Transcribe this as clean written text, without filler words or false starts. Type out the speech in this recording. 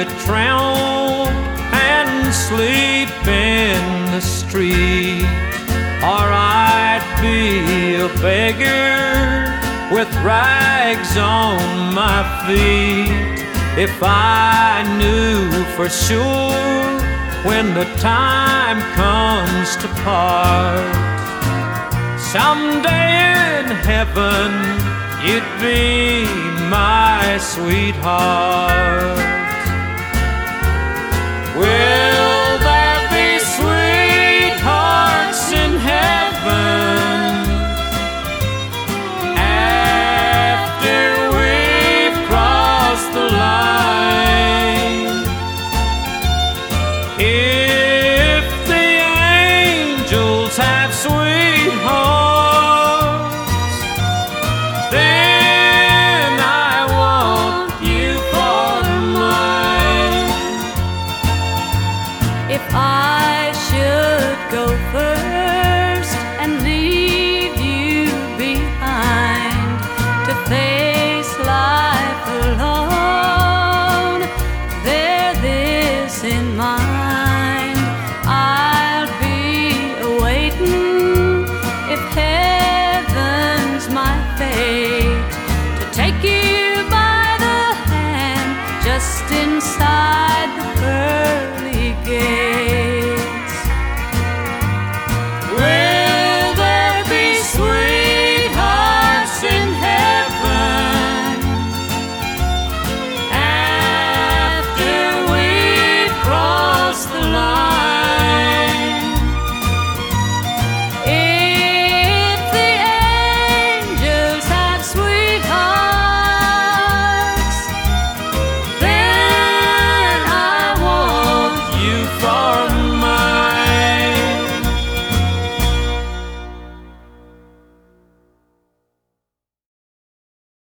a tramp and sleep in the street, or I'd be a beggar with rags on my feet. If I knew for sure when the time comes to part, someday in heaven you'd be my sweetheart. Will there be sweethearts in heaven after we've crossed the line? If the angels have sweethearts, then I want you for mine. If I should go first and leave you behind to face life alone, bear this in mind: I'll be awaiting, if heaven's my fate, to take you by the hand just inside